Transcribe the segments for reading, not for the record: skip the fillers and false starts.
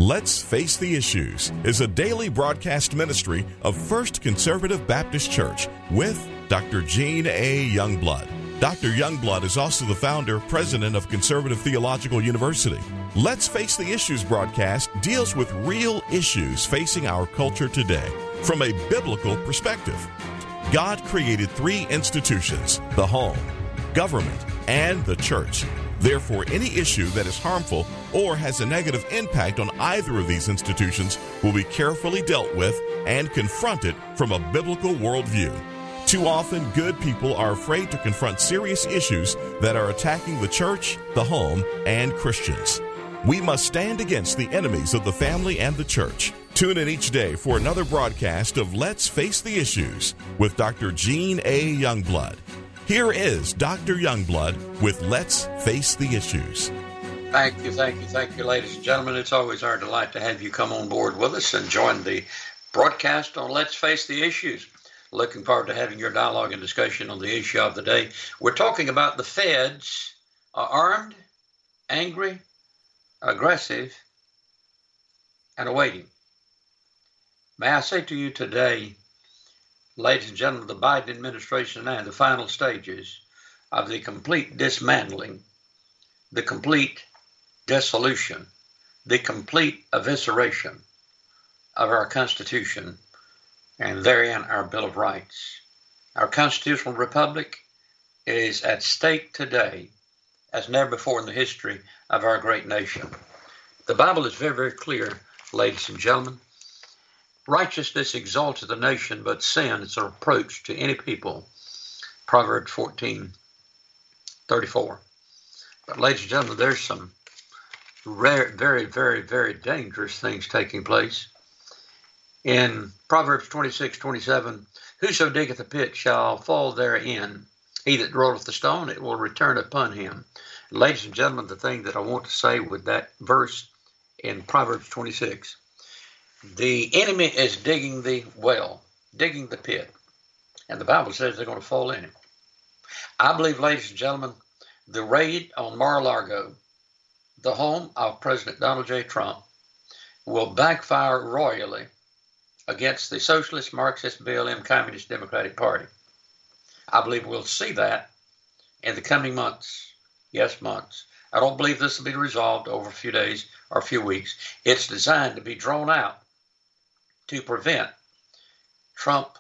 Let's Face the Issues is a daily broadcast ministry of First Conservative Baptist Church with Dr. Gene A. Youngblood. Dr. Youngblood is also the founder, president of Conservative Theological University. Let's Face the Issues broadcast deals with real issues facing our culture today from a biblical perspective. God created three institutions: the home, government, and the church. Therefore, any issue that is harmful or has a negative impact on either of these institutions will be carefully dealt with and confronted from a biblical worldview. Too often, good people are afraid to confront serious issues that are attacking the church, the home, and Christians. We must stand against the enemies of the family and the church. Tune in each day for another broadcast of Let's Face the Issues with Dr. Gene A. Youngblood. Here is Dr. Youngblood with Let's Face the Issues. Thank you, ladies and gentlemen. It's always our delight to have you come on board with us and join the broadcast on Let's Face the Issues. Looking forward to having your dialogue and discussion on the issue of the day. We're talking about the feds are armed, angry, aggressive, and awaiting. May I say to you today, ladies and gentlemen, the Biden administration and the final stages of the complete dismantling, the complete dissolution, the complete evisceration of our Constitution and therein our Bill of Rights. Our constitutional republic is at stake today as never before in the history of our great nation. The Bible is very, very clear, ladies and gentlemen. Righteousness exalteth a nation, but sin is a reproach to any people. Proverbs 14:34. But ladies and gentlemen, there's some rare, very, very, very dangerous things taking place. In Proverbs 26:27, whoso diggeth a pit shall fall therein. He that rolleth the stone, it will return upon him. Ladies and gentlemen, the thing that I want to say with that verse in Proverbs 26, the enemy is digging the well, digging the pit, and the Bible says they're going to fall in it. I believe, ladies and gentlemen, the raid on Mar-a-Lago, the home of President Donald J. Trump, will backfire royally against the Socialist, Marxist, BLM, Communist Democratic Party. I believe we'll see that in the coming months. Yes, months. I don't believe this will be resolved over a few days or a few weeks. It's designed to be drawn out to prevent Trump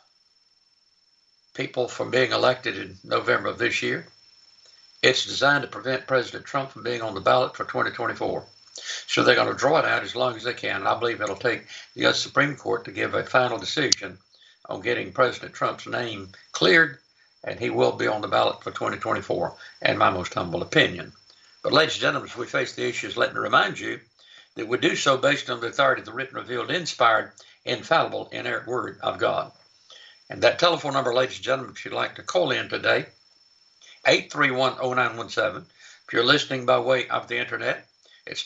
people from being elected in November of this year. It's designed to prevent President Trump from being on the ballot for 2024. So they're going to draw it out as long as they can. I believe it'll take the U.S. Supreme Court to give a final decision on getting President Trump's name cleared, and he will be on the ballot for 2024, in my most humble opinion. But ladies and gentlemen, as we face the issues, let me remind you that we do so based on the authority of the written, revealed, inspired, infallible, inerrant Word of God. And that telephone number, ladies and gentlemen, if you'd like to call in today, 831-0917. If you're listening by way of the internet, it's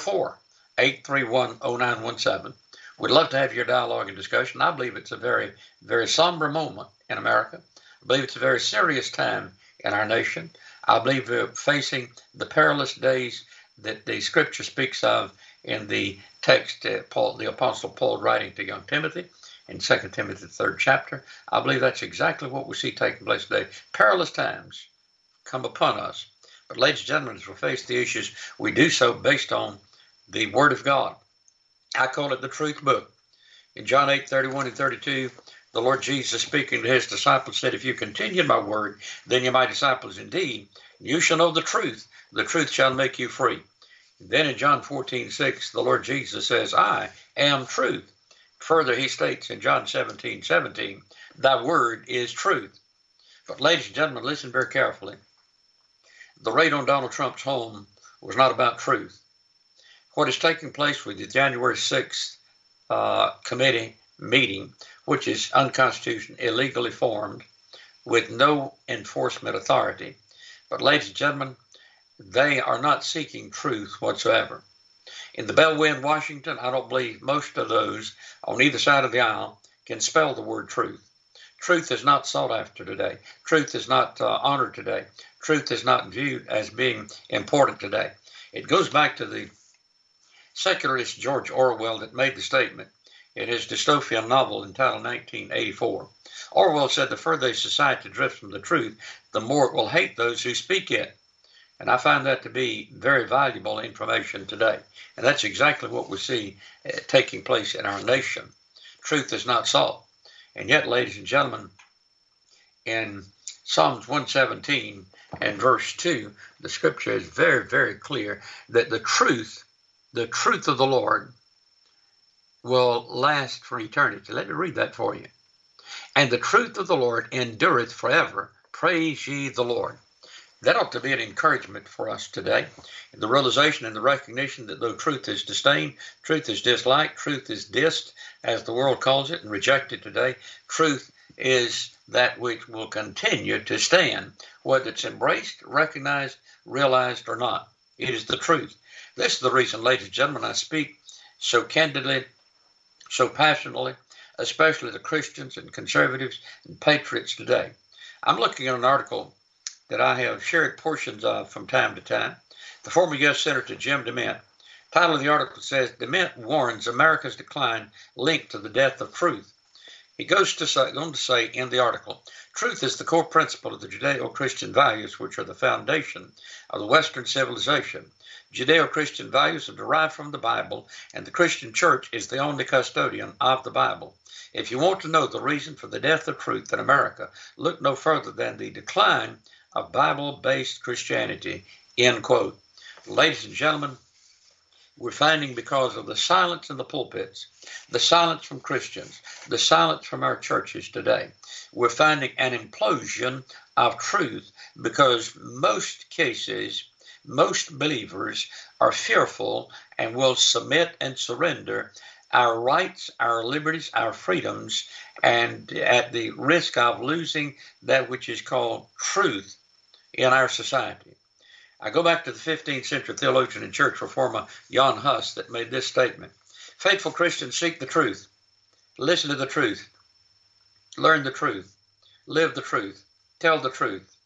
904-831-0917. We'd love to have your dialogue and discussion. I believe it's a very, very somber moment in America. I believe it's a very serious time in our nation. I believe we're facing the perilous days that the Scripture speaks of in the text, the Apostle Paul writing to young Timothy in 2 Timothy, the 3rd chapter. I believe that's exactly what we see taking place today. Perilous times come upon us. But ladies and gentlemen, as we face the issues, we do so based on the Word of God. I call it the truth book. In John 8:31 and 32, the Lord Jesus, speaking to his disciples, said, if you continue in my word, then you're my disciples indeed. You shall know the truth shall make you free. And then in John 14:6, the Lord Jesus says, I am truth. Further, he states in John 17:17, thy word is truth. But ladies and gentlemen, listen very carefully. The raid on Donald Trump's home was not about truth. What is taking place with the January 6th committee meeting, which is unconstitutional, illegally formed, with no enforcement authority. But ladies and gentlemen, they are not seeking truth whatsoever. In the Beltway in Washington, I don't believe most of those on either side of the aisle can spell the word truth. Truth is not sought after today. Truth is not honored today. Truth is not viewed as being important today. It goes back to the secularist George Orwell that made the statement in his dystopian novel entitled 1984. Orwell said the further a society drifts from the truth, the more it will hate those who speak it. And I find that to be very valuable information today. And that's exactly what we see taking place in our nation. Truth is not sought. And yet, ladies and gentlemen, in Psalms 117 and verse 2, the scripture is very, very clear that the truth of the Lord will last for eternity. Let me read that for you. And the truth of the Lord endureth forever. Praise ye the Lord. That ought to be an encouragement for us today. The realization and the recognition that though truth is disdained, truth is disliked, truth is dissed, as the world calls it, and rejected today, truth is that which will continue to stand, whether it's embraced, recognized, realized, or not. It is the truth. This is the reason, ladies and gentlemen, I speak so candidly, so passionately, especially to Christians and conservatives and patriots today. I'm looking at an article that I have shared portions of from time to time. The former U.S. Senator Jim DeMint. Title of the article says, DeMint warns America's decline linked to the death of truth. He goes on to say in the article, truth is the core principle of the Judeo-Christian values, which are the foundation of the Western civilization. Judeo-Christian values are derived from the Bible, and the Christian church is the only custodian of the Bible. If you want to know the reason for the death of truth in America, look no further than the decline of Bible-based Christianity, end quote. Ladies and gentlemen, we're finding because of the silence in the pulpits, the silence from Christians, the silence from our churches today, we're finding an implosion of truth because most cases, most believers are fearful and will submit and surrender our rights, our liberties, our freedoms, and at the risk of losing that which is called truth in our society. I go back to the 15th century theologian and church reformer Jan Hus that made this statement. Faithful Christians seek the truth, listen to the truth, learn the truth, live the truth, tell the truth,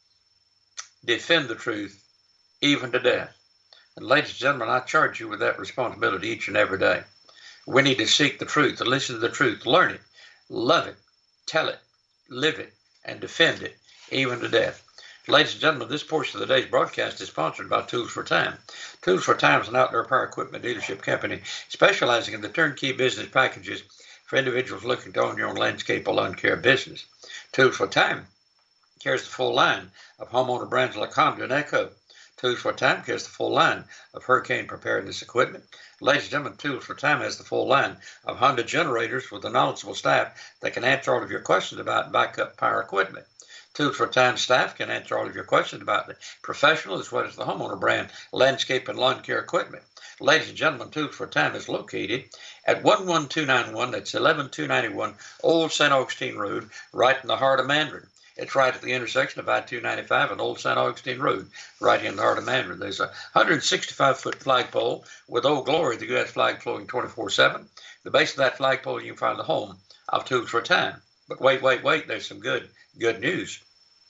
defend the truth, even to death. And ladies and gentlemen, I charge you with that responsibility each and every day. We need to seek the truth, to listen to the truth, learn it, love it, tell it, live it, and defend it, even to death. Ladies and gentlemen, this portion of the day's broadcast is sponsored by Tools for Time. Tools for Time is an outdoor power equipment dealership company specializing in the turnkey business packages for individuals looking to own your own landscape or lawn care business. Tools for Time carries the full line of homeowner brands like Honda and Echo. Tools for Time carries the full line of hurricane preparedness equipment. Ladies and gentlemen, Tools for Time has the full line of Honda generators with a knowledgeable staff that can answer all of your questions about backup power equipment. Tools for Time staff can answer all of your questions about the professional as well as the homeowner brand landscape and lawn care equipment. Ladies and gentlemen, Tools for Time is located at 11291, that's 11291 Old St. Augustine Road, right in the heart of Mandarin. It's right at the intersection of I-295 and Old St. Augustine Road, right in the heart of Mandarin. There's a 165-foot flagpole with Old Glory, the U.S. flag floating 24/7. The base of that flagpole, you can find the home of Tools for Time. But wait, there's some good news.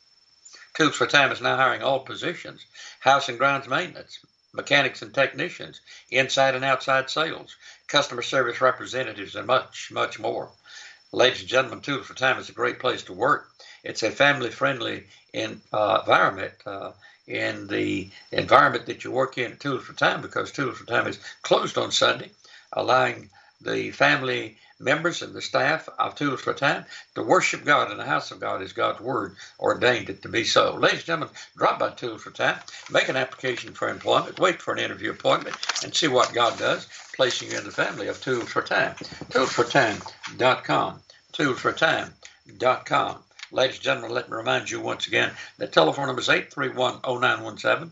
Tools for Time is now hiring all positions, house and grounds maintenance, mechanics and technicians, inside and outside sales, customer service representatives, and much, much more. Ladies and gentlemen, Tools for Time is a great place to work. It's a family-friendly environment in the environment that you work in at Tools for Time, because Tools for Time is closed on Sunday, allowing the family members and the staff of Tools for Time to worship God in the house of God as God's Word ordained it to be so. Ladies and gentlemen, drop by Tools for Time, make an application for employment, wait for an interview appointment, and see what God does, placing you in the family of Tools for Time. ToolsForTime.com. ToolsForTime.com. Ladies and gentlemen, let me remind you once again, the telephone number is 831-0917,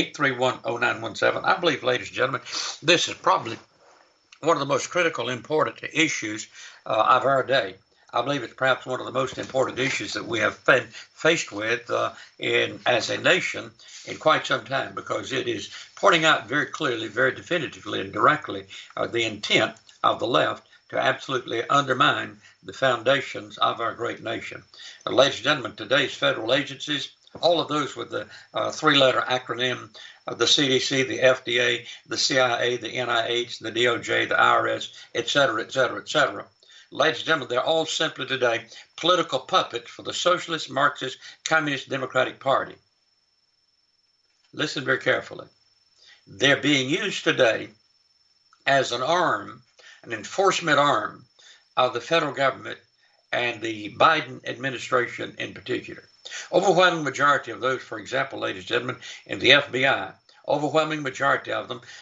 831-0917. I believe, ladies and gentlemen, this is probably one of the most critical, important issues of our day. I believe it's perhaps one of the most important issues that we have been faced with as a nation in quite some time, because it is pointing out very clearly, very definitively, and directly the intent of the left to absolutely undermine the foundations of our great nation. Ladies and gentlemen, today's federal agencies All of those with the three-letter acronym, the CDC, the FDA, the CIA, the NIH, the DOJ, the IRS, et cetera, et cetera, et cetera. Ladies and gentlemen, they're all simply today political puppets for the Socialist, Marxist, Communist, Democratic Party. Listen very carefully. They're being used today as an arm, an enforcement arm of the federal government and the Biden administration in particular. Overwhelming majority of those, for example, ladies and gentlemen, in the FBI, overwhelming majority of them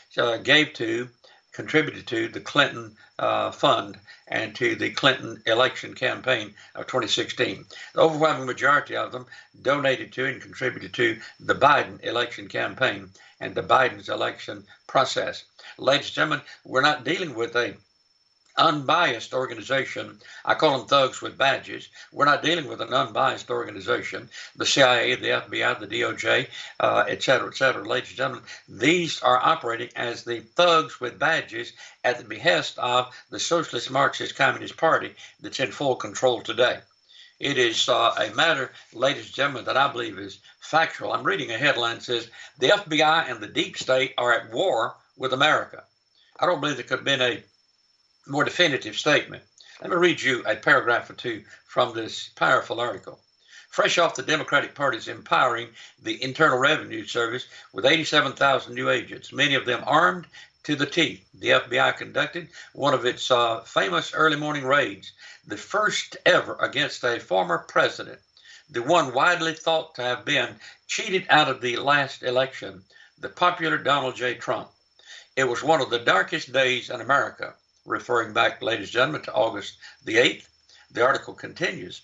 contributed to the Clinton fund and to the Clinton election campaign of 2016. The overwhelming majority of them donated to and contributed to the Biden election campaign and the Biden's election process. Ladies and gentlemen, we're not dealing with a unbiased organization. I call them thugs with badges. We're not dealing with an unbiased organization. The CIA, the FBI, the DOJ, et cetera, ladies and gentlemen, these are operating as the thugs with badges at the behest of the Socialist Marxist Communist Party that's in full control today. It is a matter, ladies and gentlemen, that I believe is factual. I'm reading a headline that says, the FBI and the deep state are at war with America. I don't believe there could have been a more definitive statement. Let me read you a paragraph or two from this powerful article. Fresh off the Democratic Party's empowering the Internal Revenue Service with 87,000 new agents, many of them armed to the teeth, the FBI conducted one of its famous early morning raids, the first ever against a former president, the one widely thought to have been cheated out of the last election, the popular Donald J. Trump. It was one of the darkest days in America. Referring back, ladies and gentlemen, to August the 8th, the article continues.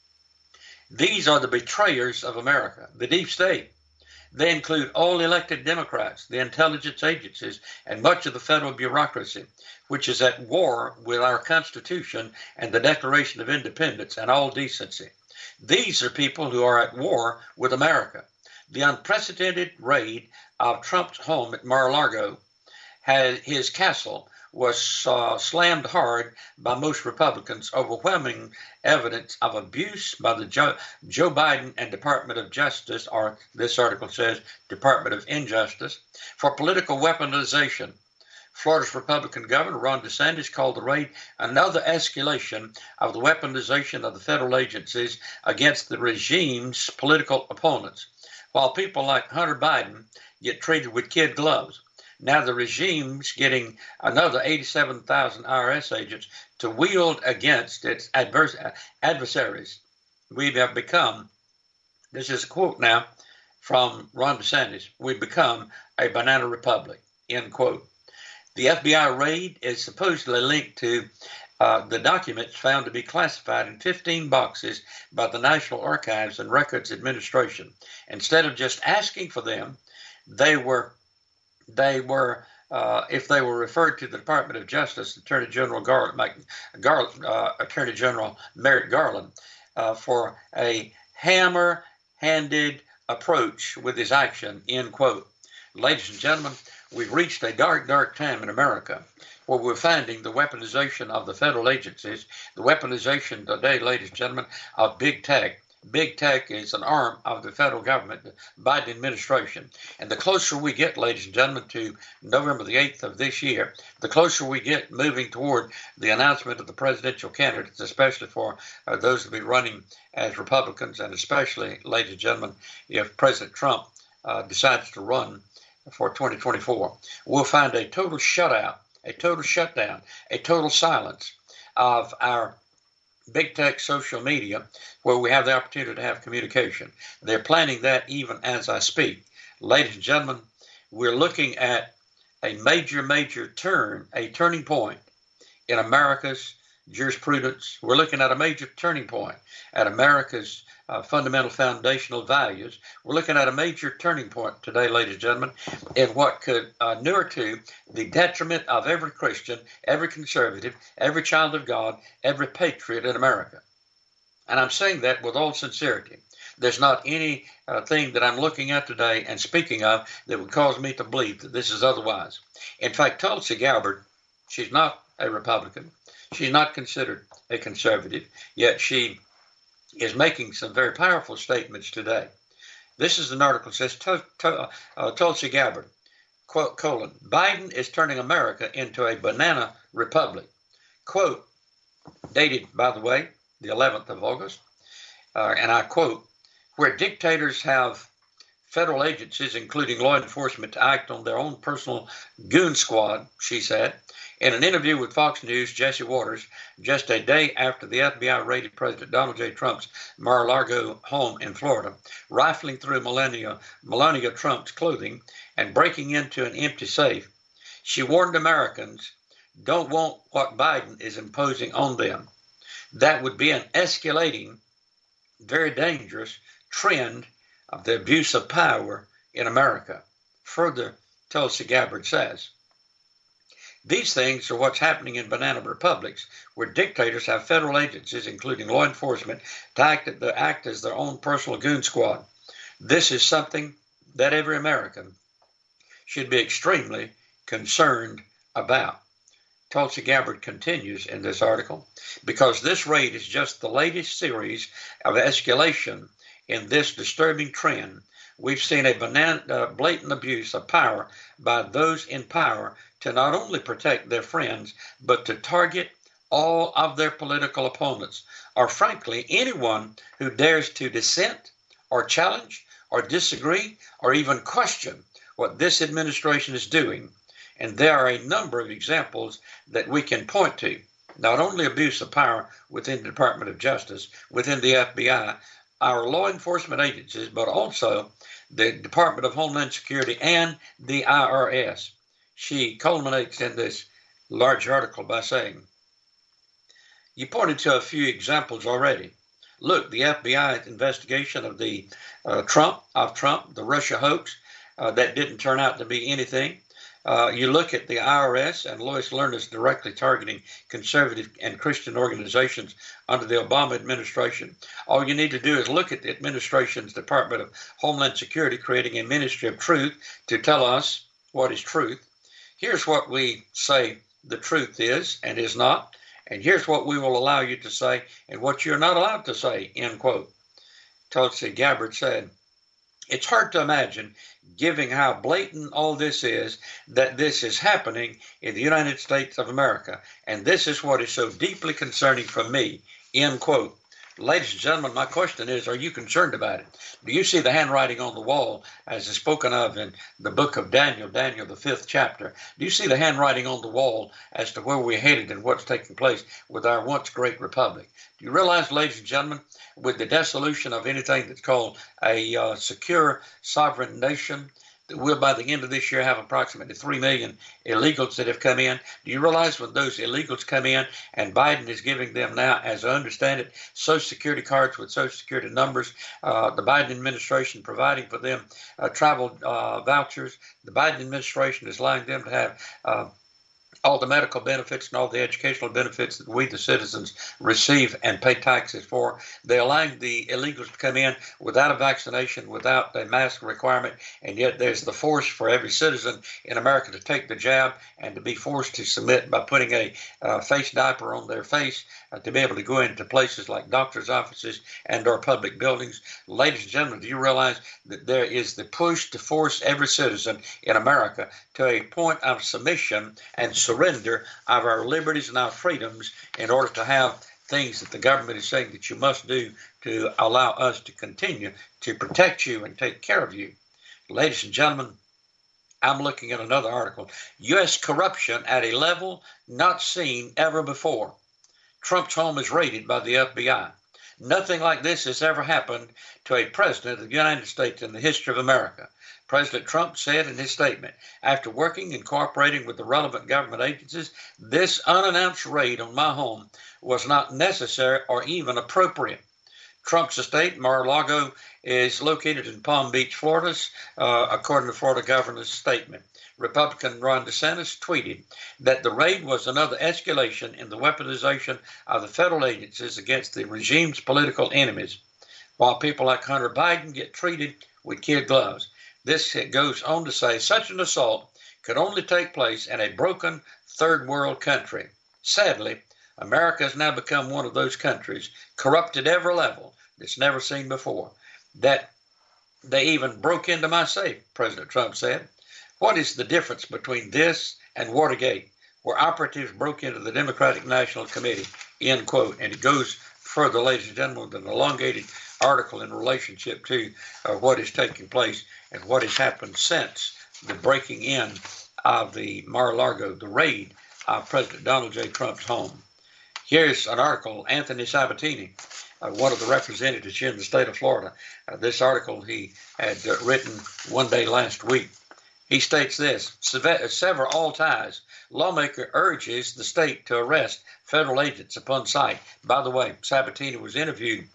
These are the betrayers of America, the deep state. They include all elected Democrats, the intelligence agencies, and much of the federal bureaucracy, which is at war with our Constitution and the Declaration of Independence and all decency. These are people who are at war with America. The unprecedented raid of Trump's home at Mar-a-Lago, his castle, was slammed hard by most Republicans, overwhelming evidence of abuse by the Joe Biden and Department of Justice, or this article says Department of Injustice, for political weaponization. Florida's Republican Governor Ron DeSantis called the raid another escalation of the weaponization of the federal agencies against the regime's political opponents. While people like Hunter Biden get treated with kid gloves, now the regime's getting another 87,000 IRS agents to wield against its adversaries. We have become, this is a quote now from Ron DeSantis, we've become a banana republic, end quote. The FBI raid is supposedly linked to the documents found to be classified in 15 boxes by the National Archives and Records Administration. Instead of just asking for them, they were if they were referred to the Department of Justice, Attorney General Attorney General Merrick Garland, for a hammer-handed approach with his action, end quote. Ladies and gentlemen, we've reached a dark, dark time in America where we're finding the weaponization of the federal agencies, the weaponization today, ladies and gentlemen, of big tech. Big tech is an arm of the federal government, the Biden administration. And the closer we get, ladies and gentlemen, to November the 8th of this year, the closer we get moving toward the announcement of the presidential candidates, especially for those who will be running as Republicans, and especially, ladies and gentlemen, if President Trump decides to run for 2024, we'll find a total shutout, a total shutdown, a total silence of our big tech social media, where we have the opportunity to have communication. They're planning that even as I speak. Ladies and gentlemen, we're looking at a major turning point in America's jurisprudence. We're looking at a major turning point at America's fundamental foundational values. We're looking at a major turning point today, ladies and gentlemen, in what could inure to the detriment of every Christian, every conservative, every child of God, every patriot in America. And I'm saying that with all sincerity. There's not any thing that I'm looking at today and speaking of that would cause me to believe that this is otherwise. In fact, Tulsi Gabbard, she's not a Republican. She's not considered a conservative, yet she is making some very powerful statements today. This is an article that says Tulsi Gabbard, quote, colon, Biden is turning America into a banana republic. Quote, dated, by the way, the 11th of August, and I quote, where dictators have federal agencies, including law enforcement, to act on their own personal goon squad, she said. In an interview with Fox News, Jesse Waters, just a day after the FBI raided President Donald J. Trump's Mar-a-Lago home in Florida, rifling through Melania Trump's clothing and breaking into an empty safe, she warned Americans don't want what Biden is imposing on them. That would be an escalating, very dangerous trend of the abuse of power in America. Further, Tulsi Gabbard says, these things are what's happening in banana republics, where dictators have federal agencies, including law enforcement, to act as their own personal goon squad. This is something that every American should be extremely concerned about. Tulsi Gabbard continues in this article, because this raid is just the latest series of escalation in this disturbing trend. We've seen a blatant abuse of power by those in power to not only protect their friends, but to target all of their political opponents, or frankly, anyone who dares to dissent or challenge or disagree or even question what this administration is doing. And there are a number of examples that we can point to. Not only abuse of power within the Department of Justice, within the FBI, our law enforcement agencies, but also the Department of Homeland Security and the IRS. She culminates in this large article by saying, you pointed to a few examples already. Look, the FBI investigation of the Trump, the Russia hoax, that didn't turn out to be anything. You look at the IRS and Lois Lerner's directly targeting conservative and Christian organizations under the Obama administration. All you need to do is look at the administration's Department of Homeland Security creating a ministry of truth to tell us what is truth. Here's what we say the truth is and is not, and here's what we will allow you to say and what you're not allowed to say, end quote. Tulsi Gabbard said, it's hard to imagine, given how blatant all this is, that this is happening in the United States of America. And this is what is so deeply concerning for me, end quote. Ladies and gentlemen, my question is, are you concerned about it? Do you see the handwriting on the wall as is spoken of in the book of Daniel, the 5th chapter? Do you see the handwriting on the wall as to where we're headed and what's taking place with our once great republic? Do you realize, ladies and gentlemen, with the dissolution of anything that's called a secure sovereign nation, that we'll by the end of this year have approximately 3 million illegals that have come in. Do you realize when those illegals come in and Biden is giving them now, as I understand it, Social Security cards with Social Security numbers, the Biden administration providing for them travel vouchers, the Biden administration is allowing them to have all the medical benefits and all the educational benefits that we, the citizens, receive and pay taxes for. They're allowing the illegals to come in without a vaccination, without a mask requirement, and yet there's the force for every citizen in America to take the jab and to be forced to submit by putting a face diaper on their face to be able to go into places like doctors' offices and or public buildings. Ladies and gentlemen, do you realize that there is the push to force every citizen in America to a point of submission and surrender of our liberties and our freedoms in order to have things that the government is saying that you must do to allow us to continue to protect you and take care of you? Ladies and gentlemen, I'm looking at another article. U.S. corruption at a level not seen ever before. Trump's home is raided by the FBI. Nothing like this has ever happened to a president of the United States in the history of America. President Trump said in his statement, after working and cooperating with the relevant government agencies, this unannounced raid on my home was not necessary or even appropriate. Trump's estate, Mar-a-Lago, is located in Palm Beach, Florida, according to Florida governor's statement. Republican Ron DeSantis tweeted that the raid was another escalation in the weaponization of the federal agencies against the regime's political enemies, while people like Hunter Biden get treated with kid gloves. This goes on to say such an assault could only take place in a broken third world country. Sadly, America has now become one of those countries, corrupt at every level, that's never seen before. That They even broke into my safe, President Trump said. What is the difference between this and Watergate, where operatives broke into the Democratic National Committee, end quote. And it goes further, ladies and gentlemen, with an elongated article in relationship to what is taking place and what has happened since the breaking in of the Mar-a-Lago, the raid of President Donald J. Trump's home. Here's an article, Anthony Sabatini, one of the representatives here in the state of Florida. This article he had written one day last week. He states this: sever all ties. Lawmaker urges the state to arrest federal agents upon sight. By the way, Sabatini was interviewed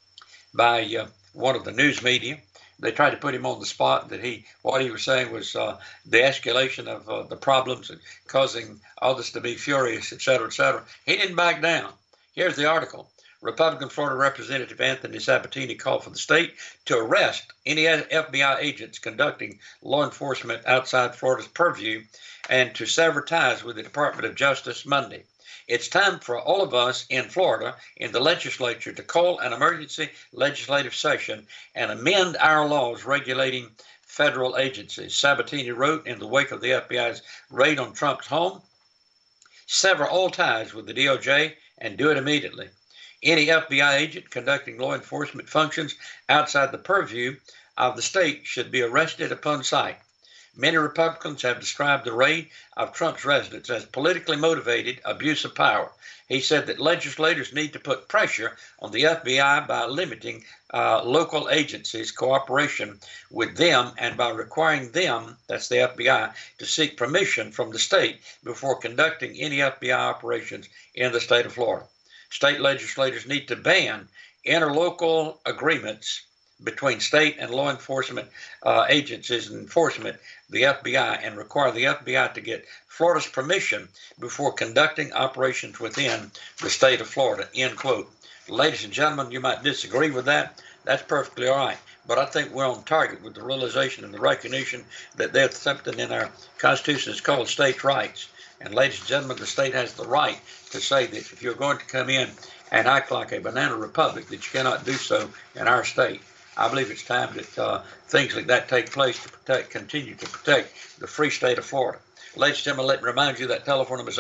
by one of the news media. They tried to put him on the spot. What he was saying was the escalation of the problems and causing others to be furious, et cetera, et cetera. He didn't back down. Here's the article. Republican Florida Representative Anthony Sabatini called for the state to arrest any FBI agents conducting law enforcement outside Florida's purview and to sever ties with the Department of Justice Monday. It's time for all of us in Florida, in the legislature, to call an emergency legislative session and amend our laws regulating federal agencies. Sabatini wrote in the wake of the FBI's raid on Trump's home, sever all ties with the DOJ and do it immediately. Any FBI agent conducting law enforcement functions outside the purview of the state should be arrested upon sight. Many Republicans have described the raid of Trump's residence as politically motivated abuse of power. He said that legislators need to put pressure on the FBI by limiting local agencies' cooperation with them and by requiring them, that's the FBI, to seek permission from the state before conducting any FBI operations in the state of Florida. State legislators need to ban interlocal agreements between state and law enforcement agencies and enforcement, the FBI, and require the FBI to get Florida's permission before conducting operations within the state of Florida, end quote. Ladies and gentlemen, you might disagree with that. That's perfectly all right. But I think we're on target with the realization and the recognition that there's something in our Constitution that's called states' rights. And ladies and gentlemen, the state has the right to say that if you're going to come in and act like a banana republic, that you cannot do so in our state. I believe it's time that things like that take place to continue to protect the free state of Florida. Ladies and gentlemen, let me remind you that telephone number is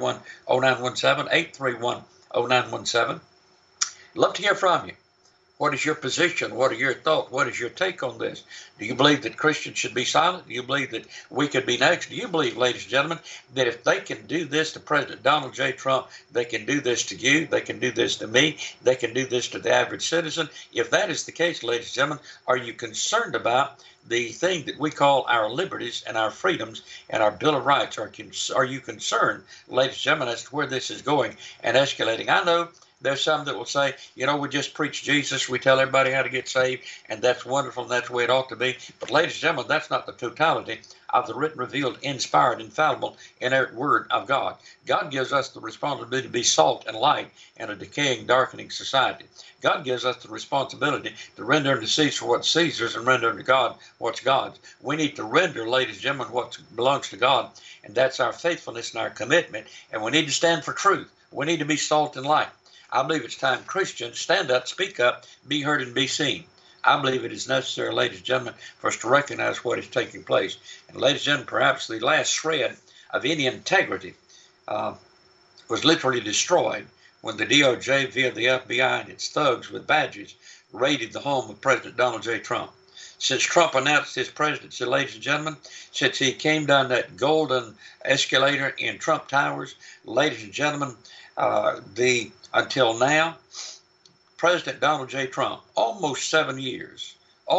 831-0917, 831-0917. Love to hear from you. What is your position? What are your thoughts? What is your take on this? Do you believe that Christians should be silent? Do you believe that we could be next? Do you believe, ladies and gentlemen, that if they can do this to President Donald J. Trump, they can do this to you, they can do this to me, they can do this to the average citizen? If that is the case, ladies and gentlemen, are you concerned about the thing that we call our liberties and our freedoms and our Bill of Rights? Are you concerned, ladies and gentlemen, as to where this is going and escalating? I know there's some that will say, we just preach Jesus, we tell everybody how to get saved, and that's wonderful, and that's the way it ought to be. But ladies and gentlemen, that's not the totality of the written, revealed, inspired, infallible, inerrant word of God. God gives us the responsibility to be salt and light in a decaying, darkening society. God gives us the responsibility to render unto Caesar what's Caesar's and render unto God what's God's. We need to render, ladies and gentlemen, what belongs to God, and that's our faithfulness and our commitment, and we need to stand for truth. We need to be salt and light. I believe it's time Christians stand up, speak up, be heard, and be seen. I believe it is necessary, ladies and gentlemen, for us to recognize what is taking place. And ladies and gentlemen, perhaps the last shred of any integrity was literally destroyed when the DOJ, via the FBI and its thugs with badges, raided the home of President Donald J. Trump. Since Trump announced his presidency, ladies and gentlemen, since he came down that golden escalator in Trump Towers, ladies and gentlemen, until now, President Donald J. Trump, almost 7 years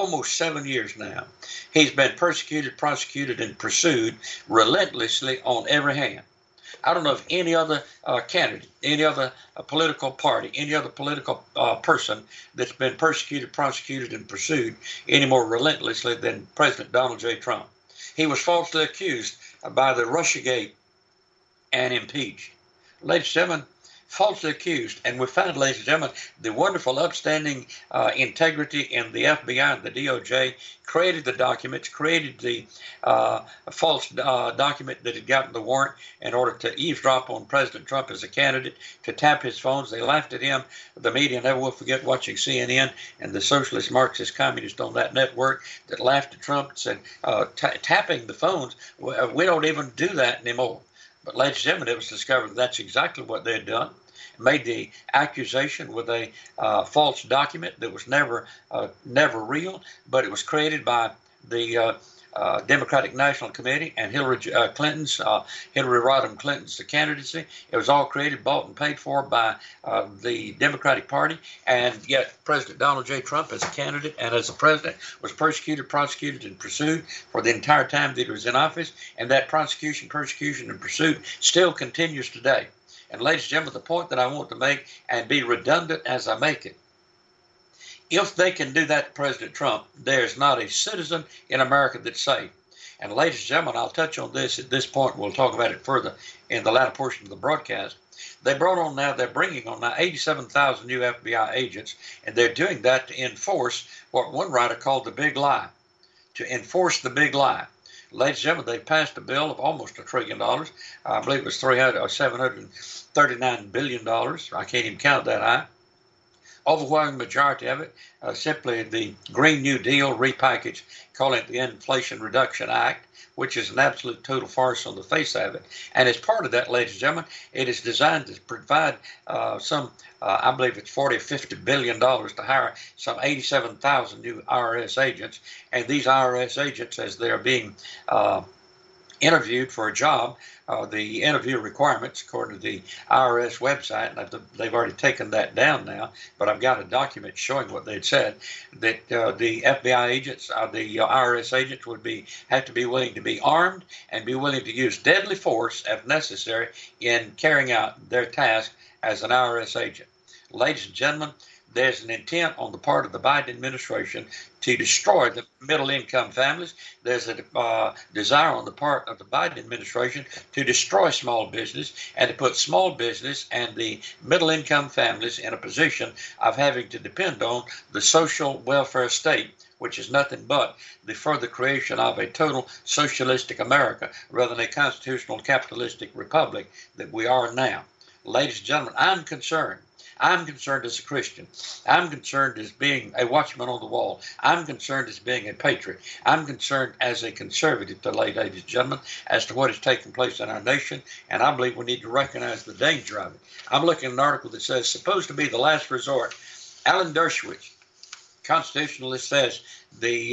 now, he's been persecuted, prosecuted, and pursued relentlessly on every hand. I don't know of any other candidate, any other political party, any other political person that's been persecuted, prosecuted, and pursued any more relentlessly than President Donald J. Trump. He was falsely accused by the Russiagate and impeached. Ladies and gentlemen, falsely accused. And we found, ladies and gentlemen, the wonderful, upstanding integrity in the FBI and the DOJ created the documents, created the false document that had gotten the warrant in order to eavesdrop on President Trump as a candidate, to tap his phones. They laughed at him. The media never will forget watching CNN and the socialist, Marxist, communist on that network that laughed at Trump and said, tapping the phones, we don't even do that anymore. But, ladies and gentlemen, it was discovered that's exactly what they had done. Made the accusation with a false document that was never real, but it was created by the Democratic National Committee and Hillary Rodham Clinton's candidacy. It was all created, bought, and paid for by the Democratic Party, and yet President Donald J. Trump, as a candidate and as a president, was persecuted, prosecuted, and pursued for the entire time that he was in office, and that prosecution, persecution, and pursuit still continues today. And, ladies and gentlemen, the point that I want to make, and be redundant as I make it, if they can do that to President Trump, there's not a citizen in America that's safe. And, ladies and gentlemen, I'll touch on this at this point. We'll talk about it further in the latter portion of the broadcast. They're bringing on now 87,000 new FBI agents, and they're doing that to enforce what one writer called the big lie, to enforce the big lie. Ladies and gentlemen, they passed a bill of almost $1 trillion. I believe it was $739 billion. I can't even count that high. Overwhelming majority of it, simply the Green New Deal repackaged, calling it the Inflation Reduction Act, which is an absolute total farce on the face of it. And as part of that, ladies and gentlemen, it is designed to provide I believe it's $40 or $50 billion to hire some 87,000 new IRS agents. And these IRS agents, as they're being interviewed for a job, the interview requirements, according to the IRS website, and they've already taken that down now, but I've got a document showing what they'd said, that the FBI agents, the IRS agents would have to be willing to be armed and be willing to use deadly force if necessary in carrying out their task as an IRS agent. Ladies and gentlemen, there's an intent on the part of the Biden administration to destroy the middle-income families. There's a desire on the part of the Biden administration to destroy small business and to put small business and the middle-income families in a position of having to depend on the social welfare state, which is nothing but the further creation of a total socialistic America rather than a constitutional capitalistic republic that we are now. Ladies and gentlemen, I'm concerned as a Christian. I'm concerned as being a watchman on the wall. I'm concerned as being a patriot. I'm concerned as a conservative, ladies and gentlemen, as to what is taking place in our nation, and I believe we need to recognize the danger of it. I'm looking at an article that says, supposed to be the last resort. Alan Dershowitz, constitutionalist, says the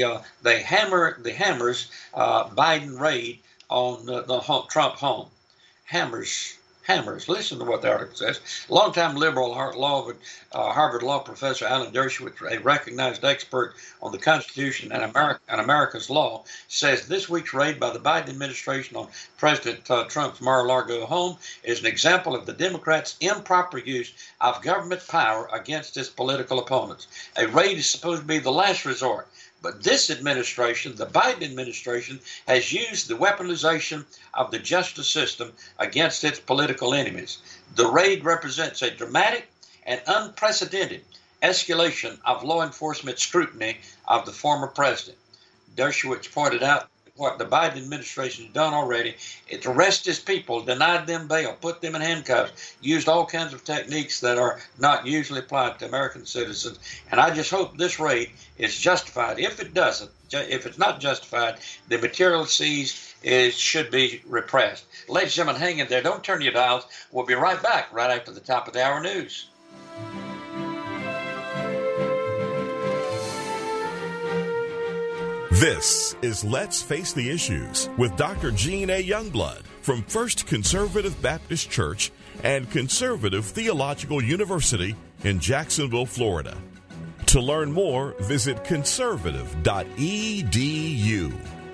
hammers Biden raid on the Trump home. Hammers. Listen to what the article says. Longtime liberal Harvard Law professor Alan Dershowitz, a recognized expert on the Constitution and America's law, says this week's raid by the Biden administration on President Trump's Mar-a-Lago home is an example of the Democrats' improper use of government power against its political opponents. A raid is supposed to be the last resort. But this administration, the Biden administration, has used the weaponization of the justice system against its political enemies. The raid represents a dramatic and unprecedented escalation of law enforcement scrutiny of the former president. Dershowitz pointed out what the Biden administration has done already. It's arrested his people, denied them bail, put them in handcuffs, used all kinds of techniques that are not usually applied to American citizens. And I just hope this raid is justified. If it's not justified, the material seized should be repressed. Ladies and gentlemen, hang in there. Don't turn your dials. We'll be right back right after the top of the hour news. This is Let's Face the Issues with Dr. Gene A. Youngblood from First Conservative Baptist Church and Conservative Theological University in Jacksonville, Florida. To learn more, visit conservative.edu.